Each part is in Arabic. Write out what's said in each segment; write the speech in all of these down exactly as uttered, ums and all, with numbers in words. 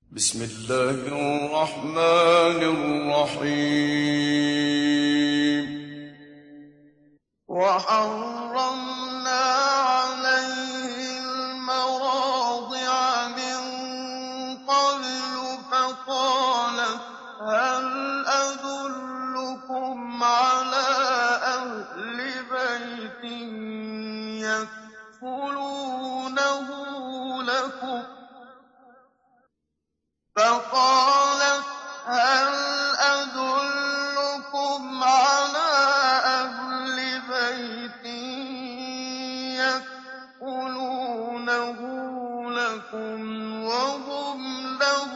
بسم الله الرحمن الرحيم. وحرمنا عليه المراضع من قبل فقالت هل أدلكم على أهل بيت يكفلونه لكم فقالت هل أدلكم على أهل بيت يكفلونه لكم وهم له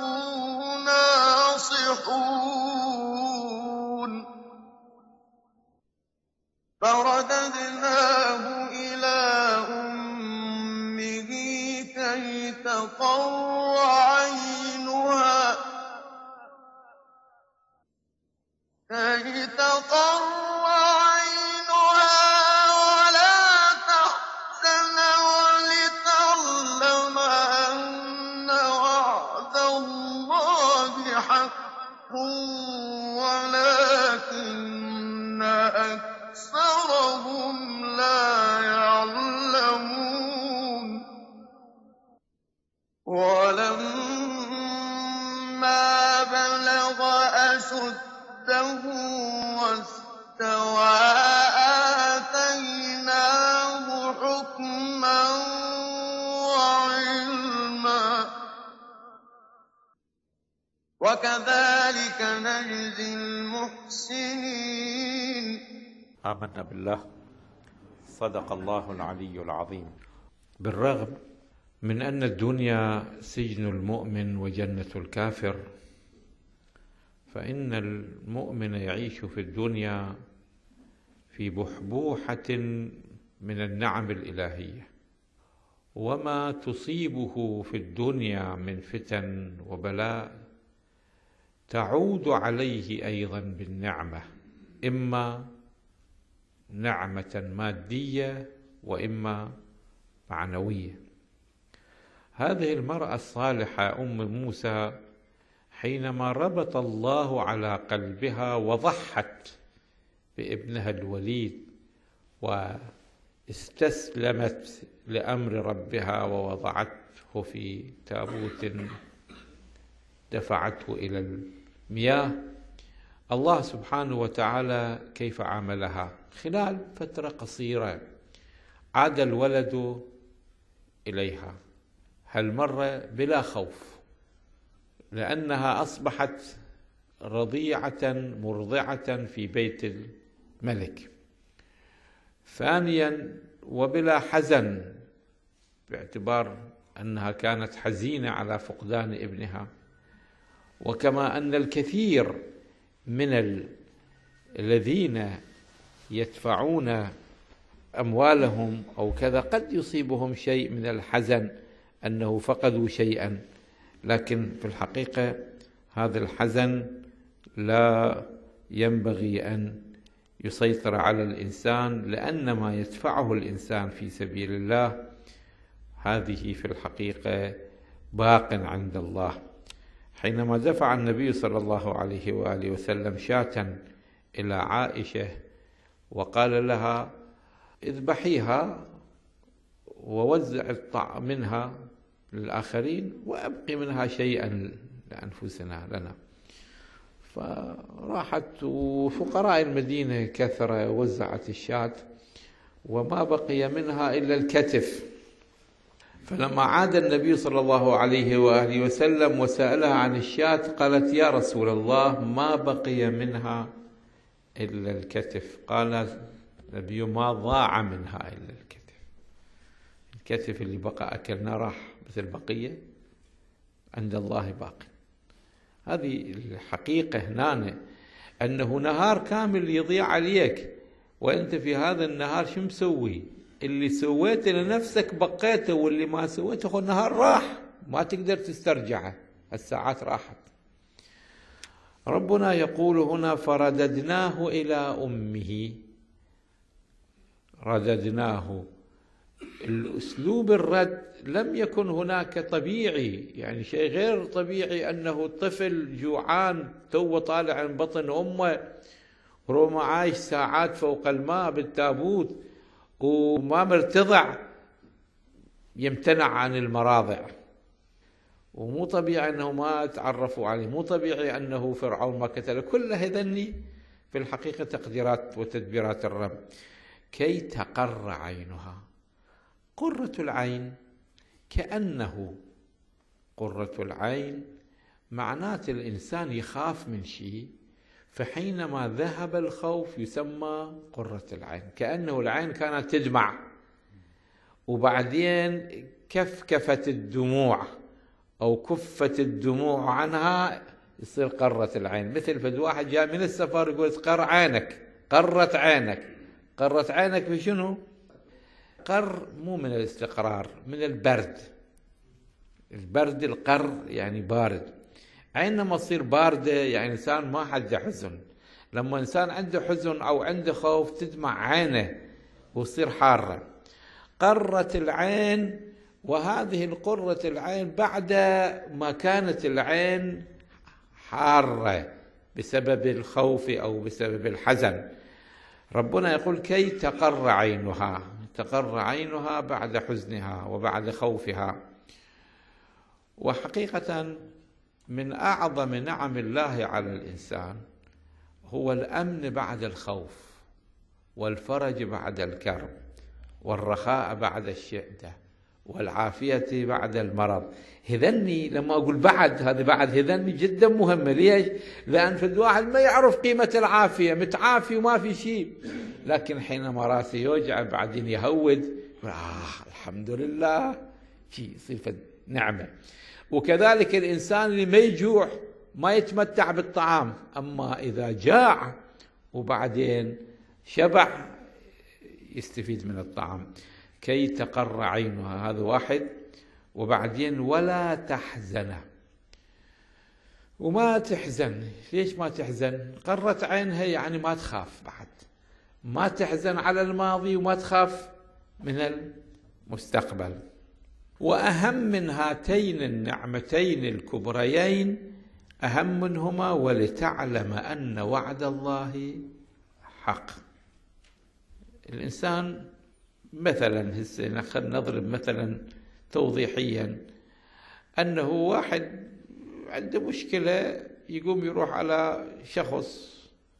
ناصحون فرددناه إلى أمه كي تقر عينها كي تقر عينها ولا تحزن ولتعلم أن وعد الله حق ولكن أكثرهم لا يعلمون. ولما بلغ أشده واستوى آتيناه حكما وعلما وكذلك نجزي المحسنين. آمنا بالله. صدق الله العلي العظيم. بالرغم من أن الدنيا سجن المؤمن وجنة الكافر، فإن المؤمن يعيش في الدنيا في بحبوحة من النعم الإلهية، وما تصيبه في الدنيا من فتن وبلاء تعود عليه أيضا بالنعمة، إما نعمة مادية وإما معنوية. هذه المرأة الصالحة أم موسى حينما ربط الله على قلبها وضحت بابنها الوليد واستسلمت لأمر ربها ووضعته في تابوت دفعته إلى المياه، الله سبحانه وتعالى كيف عاملها؟ خلال فترة قصيرة عاد الولد إليها، هالمرة بلا خوف، لأنها أصبحت رضيعة مرضعة في بيت الملك. ثانيا وبلا حزن، باعتبار أنها كانت حزينة على فقدان ابنها. وكما أن الكثير من الذين يدفعون أموالهم أو كذا قد يصيبهم شيء من الحزن أنه فقدوا شيئا، لكن في الحقيقة هذا الحزن لا ينبغي أن يسيطر على الإنسان، لأن ما يدفعه الإنسان في سبيل الله هذه في الحقيقة باق عند الله. حينما دفع النبي صلى الله عليه وآله وسلم شاة إلى عائشة وقال لها اذبحيها ووزع الطعام منها للآخرين وأبقي منها شيئا لأنفسنا لنا، فراحت وفقراء المدينة كثرة وزعت الشاة وما بقي منها إلا الكتف. فلما عاد النبي صلى الله عليه وآله وسلم وسألها عن الشاة قالت يا رسول الله ما بقي منها إلا الكتف. قال النبي ما ضاع منها إلا الكتف، الكتف اللي بقى أكلنا راح، بس البقية عند الله باقي. هذه الحقيقة هنا، أنه نهار كامل يضيع عليك وأنت في هذا النهار شو مسوي؟ اللي سويته لنفسك بقيته، واللي ما سويته خو النهار راح ما تقدر تسترجعه، الساعات راحت. ربنا يقول هنا فرددناه إلى أمه، رددناه الأسلوب الرد لم يكن هناك طبيعي، يعني شيء غير طبيعي أنه طفل جوعان تو طالع من بطن أمه وربما عايش ساعات فوق الماء بالتابوت وما مرتضع يمتنع عن المراضع. ومو طبيعي أنه ما تعرفوا عليه، مو طبيعي أنه فرعون ما قتله. كل هذني في الحقيقة تقديرات وتدبيرات الرب. كي تقر عينها، قرة العين كأنه قرة العين معنات الإنسان يخاف من شيء، فحينما ذهب الخوف يسمى قرة العين. كأنه العين كانت تدمع وبعدين كفكفت الدموع أو كفت الدموع عنها يصير قرة العين. مثل فد واحد جاء من السفر يقول قر عينك، قرت عينك. قرت عينك بشنو؟ قر مو من الاستقرار، من البرد. البرد القر يعني بارد. عين لما تصير باردة يعني إنسان ما عنده حزن. لما إنسان عنده حزن أو عنده خوف تدمع عينه وتصير حارة. قرت العين، وهذه القرة العين بعد ما كانت العين حارة بسبب الخوف أو بسبب الحزن. ربنا يقول كي تقر عينها، تقر عينها بعد حزنها وبعد خوفها. وحقيقة من أعظم نعم الله على الإنسان هو الأمن بعد الخوف، والفرج بعد الكرب، والرخاء بعد الشدة، والعافية بعد المرض. هذني لما أقول بعد، هذا بعد هذني جدا مهمة. ليش؟ لأن في الواحد ما يعرف قيمة العافية، متعافي وما في شيء، لكن حينما راسه يوجع بعدين يهود آه الحمد لله، شيء صفة نعمة. وكذلك الإنسان اللي ما يجوع ما يتمتع بالطعام، أما إذا جاع وبعدين شبع يستفيد من الطعام. كي تقر عينها، هذا واحد. وبعدين ولا تحزن، وما تحزن. ليش ما تحزن؟ قرت عينها يعني ما تخاف بعد، ما تحزن على الماضي وما تخاف من المستقبل. وأهم من هاتين النعمتين الكبريين، أهم منهما ولتعلم أن وعد الله حق. الإنسان مثلا هسه خلينا نضرب مثلا توضيحيا، أنه واحد عنده مشكلة يقوم يروح على شخص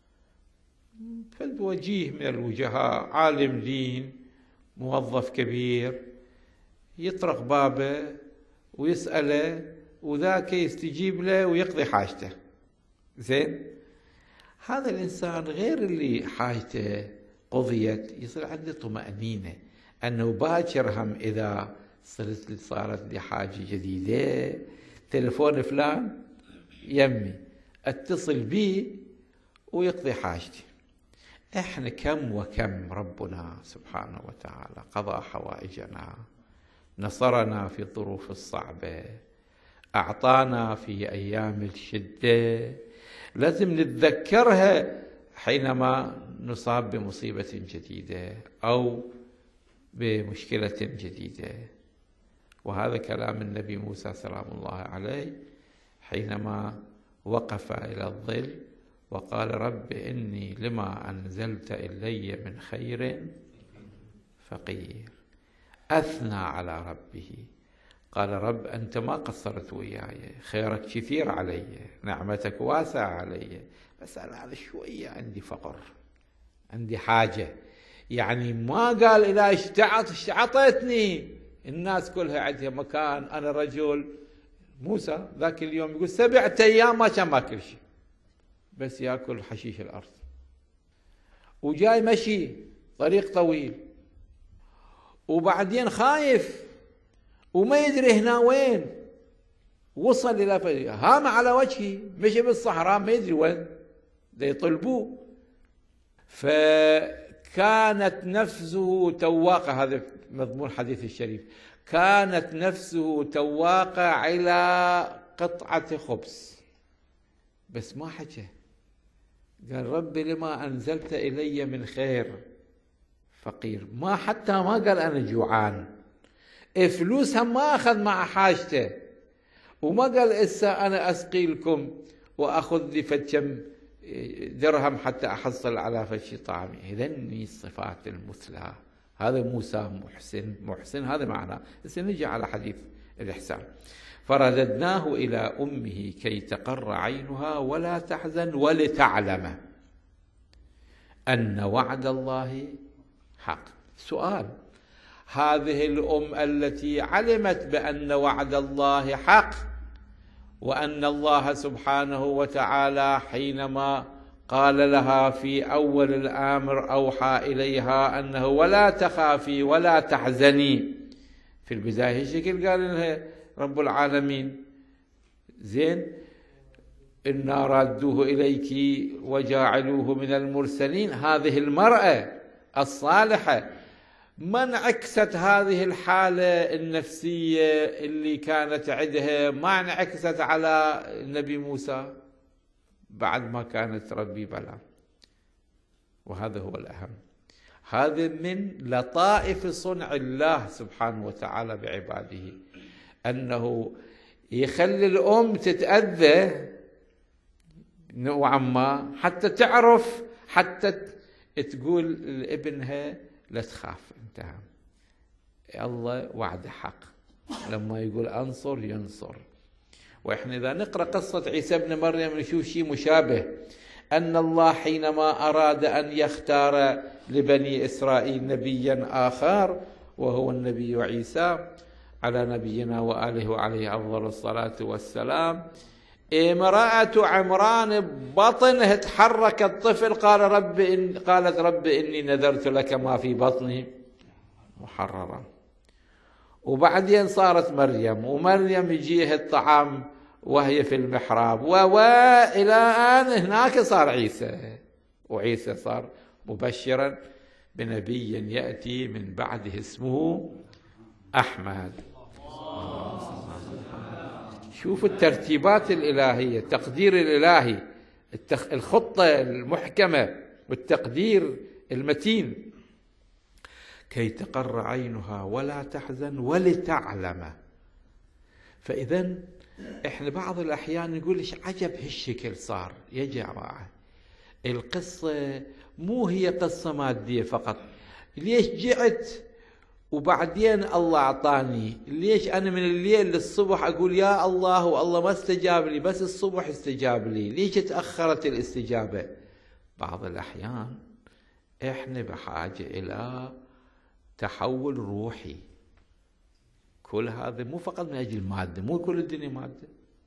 فد وجيه من الوجهاء، عالم دين، موظف كبير، يطرق بابه ويسأله وذاك يستجيب له ويقضي حاجته. زين، هذا الإنسان غير اللي حاجته قضيت يصير عنده طمأنينة أنه باكر هم إذا صرت صارت لي حاجة جديدة، تلفون فلان يمي اتصل بي ويقضي حاجتي. احنا كم وكم ربنا سبحانه وتعالى قضى حوائجنا، نصرنا في الظروف الصعبة، أعطانا في أيام الشدة، لازم نتذكرها حينما نصاب بمصيبة جديدة أو بمشكلة جديدة. وهذا كلام النبي موسى سلام الله عليه حينما وقف إلى الظل وقال رب إني لما أنزلت إلي من خير فقير. أثنى على ربه، قال رب أنت ما قصرت وياي، خيرك كثير علي، نعمتك واسعة علي، بس أنا على شوية عندي فقر، عندي حاجة. يعني ما قال إذا اشتعط اشتعطتني الناس كلها عندها مكان، أنا رجل. موسى ذاك اليوم يقول سبعة أيام ما كان ماكل شيء، بس يأكل حشيش الأرض، وجاي مشي طريق طويل، وبعدين خايف وما يدري هنا وين. وصل إلى فريق هام على وجهه، مشي بالصحراء ما يدري وين دا يطلبوه. فكانت نفسه تواقة، هذا مضمون حديث الشريف، كانت نفسه تواقة على قطعة خبز، بس ما حكى. قال ربي لما أنزلت إلي من خير فقير، ما حتى ما قال أنا جوعان، فلوس هم ما أخذ مع حاجته، وما قال إسا أنا أسقي لكم وأخذ لي فكم درهم حتى أحصل على فشي طعامي. إذن الصفات المثلى، هذا موسى محسن محسن هذا معناه. هسه نجي على حديث الإحسان. فرددناه إلى أمه كي تقر عينها ولا تحزن ولتعلم أن وعد الله حق. سؤال: هذه الأم التي علمت بأن وعد الله حق، وأن الله سبحانه وتعالى حينما قال لها في أول الأمر أوحى إليها أنه ولا تخافي ولا تحزني، في البداية شكل قال لها رب العالمين زين إنا رادوه إليك وجاعلوه من المرسلين. هذه المرأة الصالحة ما انعكست هذه الحالة النفسية اللي كانت عندها، ما انعكست على النبي موسى بعد ما كانت ربي بلا. وهذا هو الأهم، هذا من لطائف صنع الله سبحانه وتعالى بعباده، أنه يخلي الأم تتأذى نوعا ما حتى تعرف، حتى تقول لابنها لا تخاف، انتهى، الله وعد حق، لما يقول أنصر ينصر. وإحنا إذا نقرأ قصة عيسى ابن مريم نشوف شيء مشابه، أن الله حينما أراد أن يختار لبني إسرائيل نبيا آخر وهو النبي عيسى على نبينا وآله وعليه أفضل الصلاة والسلام، امرأة عمران ببطنه تحرك الطفل، قال رب إن قالت رب إني نذرت لك ما في بطني محررا. وبعدين صارت مريم، ومريم يجيها الطعام وهي في المحراب، وإلى أن هناك صار عيسى، وعيسى صار مبشرا بنبي يأتي من بعده اسمه أحمد. شوفوا الترتيبات الإلهية، التقدير الإلهي، الخطة المحكمة والتقدير المتين. كي تقر عينها ولا تحزن ولتعلم. فإذا إحنا بعض الأحيان نقول إيش عجب هالشكل صار. يا جماعة القصة مو هي قصة مادية فقط، ليش جعت وبعدين الله أعطاني، ليش أنا من الليل للصبح أقول يا الله والله ما استجاب لي، بس الصبح استجاب لي، ليش تأخرت الاستجابة؟ بعض الأحيان إحنا بحاجة إلى تحول روحي. كل هذا مو فقط من أجل المادة، مو كل الدنيا مادة.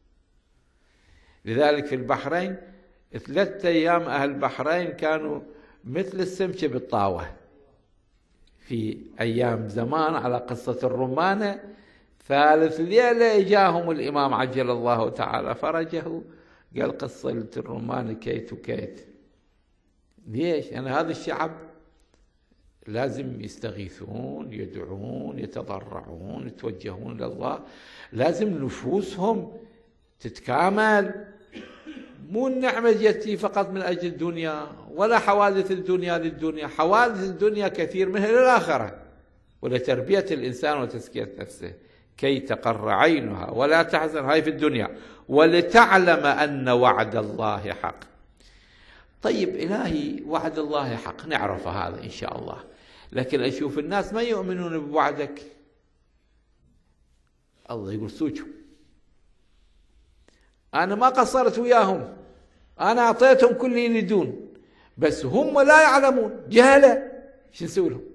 لذلك في البحرين ثلاثة أيام أهل البحرين كانوا مثل السمكة بالطاوة. في أيام زمان على قصة الرمانة، ثالث ليلة إجاهم الإمام عجل الله تعالى فرجه، قال قصة الرمانة كيت وكيت. ليش؟ أنا يعني هذا الشعب لازم يستغيثون، يدعون، يتضرعون، يتوجهون إلى الله، لازم نفوسهم تتكامل. مو النعمة جتي فقط من أجل الدنيا، ولا حوادث الدنيا للدنيا، حوادث الدنيا كثير منها للآخرة ولتربية الإنسان وتزكية نفسه. كي تقر عينها ولا تحزن، هاي في الدنيا، ولتعلم أن وعد الله حق. طيب إلهي وعد الله حق، نعرف هذا إن شاء الله، لكن أشوف الناس ما يؤمنون بوعدك. الله يقول سوچوا، أنا ما قصرت وياهم، أنا أعطيتهم كل اللي يريدون، بس هم لا يعلمون، جهلة، شو نسوي لهم؟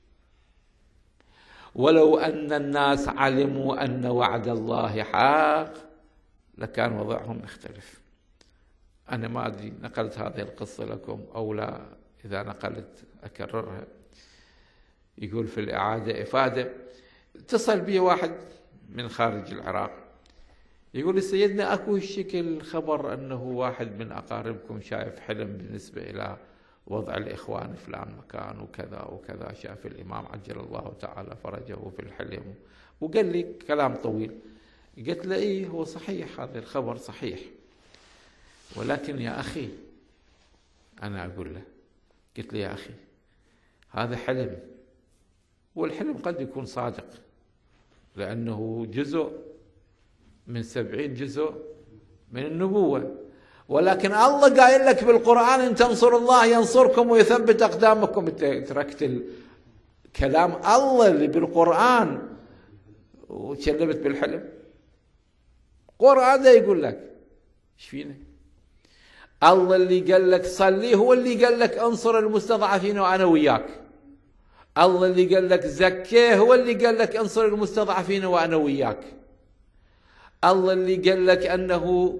ولو أن الناس علموا أن وعد الله حق لكان وضعهم مختلف. أنا ما أدري نقلت هذه القصة لكم أو لا، إذا نقلت أكررها. يقول في الإعادة إفادة، اتصل بي واحد من خارج العراق، يقول لي سيدنا أكو شكل خبر أنه واحد من أقاربكم شايف حلم بالنسبة إلى وضع الإخوان فلان مكان وكذا وكذا، شاف الإمام عجل الله تعالى فرجه في الحلم، وقال لي كلام طويل. قلت له إيه هو صحيح، هذا الخبر صحيح، ولكن يا أخي، أنا أقول له، قلت له يا أخي هذا حلم، والحلم قد يكون صادق لأنه جزء من سبعين جزء من النبوة، ولكن الله قايل لك بالقرآن إن تنصروا الله ينصركم ويثبت أقدامكم. تركت كلام الله اللي بالقرآن وتشلبت بالحلم. القرآن ده يقول لك ايش فينا؟ الله اللي قال لك صلي هو اللي قال لك انصر المستضعفين وأنا وياك. الله اللي قال لك زكيه هو اللي قال لك انصر المستضعفين وأنا وياك. الله اللي قال لك أنه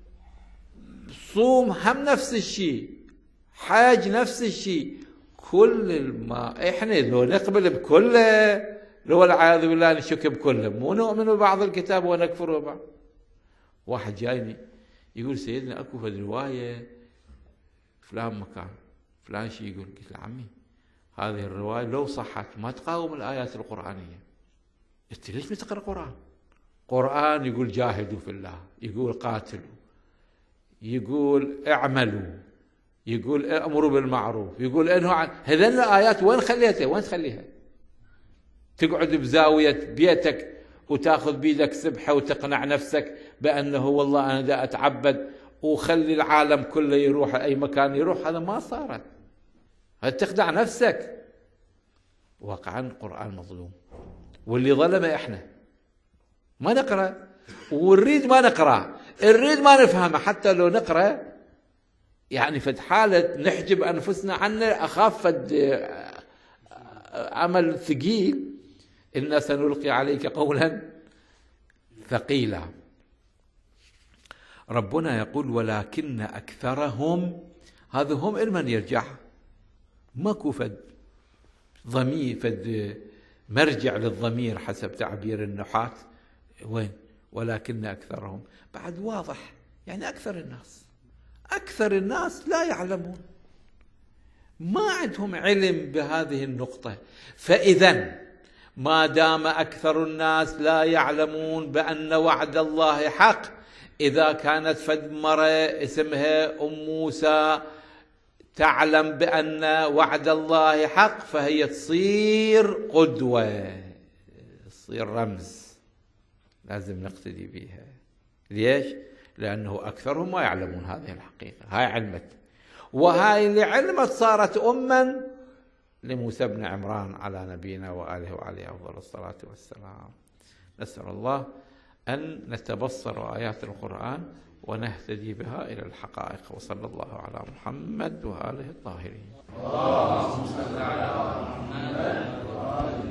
صوم هم نفس الشيء، حاج نفس الشيء. كل ما احنا لو نقبل بكله، لو والعياذ بالله نشك بكله، مو نؤمن ببعض الكتاب ونكفر ببعض. واحد جايني يقول سيدنا اكو في روايه فلان مكان فلان شيء يقول. قلت له عمي هذه الروايه لو صحت ما تقاوم الايات القرانيه. قلت ليش بتقرا قران؟ قران يقول جاهدوا في الله، يقول قاتلوا، يقول اعملوا، يقول امروا بالمعروف، يقول انهوا عن هذين الايات. وين خليتها؟ وين تخليها؟ تقعد بزاويه بيتك وتاخذ بيدك سبحه وتقنع نفسك بانه والله انا دا اتعبد وخلي العالم كله يروح اي مكان يروح. هذا ما صارت، هذا تخدع نفسك. واقعا القران مظلوم، واللي ظلمه احنا ما نقرا، ونريد ما نقرا، نريد ما نفهمه. حتى لو نقرا يعني فد حالة نحجب أنفسنا عنه، أخاف فد عمل ثقيل. إنا سنلقي عليك قولا ثقيلا. ربنا يقول ولكن أكثرهم، هذا هم إلمن يرجع، ماكو فد ضمير، فد مرجع للضمير حسب تعبير النحاة. وين؟ ولكن أكثرهم بعد واضح، يعني أكثر الناس أكثر الناس لا يعلمون، ما عندهم علم بهذه النقطة. فإذا ما دام أكثر الناس لا يعلمون بأن وعد الله حق، إذا كانت فد مرة اسمها أم موسى تعلم بأن وعد الله حق، فهي تصير قدوة، تصير رمز، لازم نقتدي بها. ليش؟ لأنه أكثرهم ما يعلمون هذه الحقيقة. هاي علمت، وهاي اللي علمت صارت أما لموسى بن عمران على نبينا وآله وعليه أفضل الصلاة والسلام. نسأل الله أن نتبصر آيات القرآن ونهتدي بها إلى الحقائق. وصلى الله على محمد وآله الطاهرين. اللهم صل على محمد وآله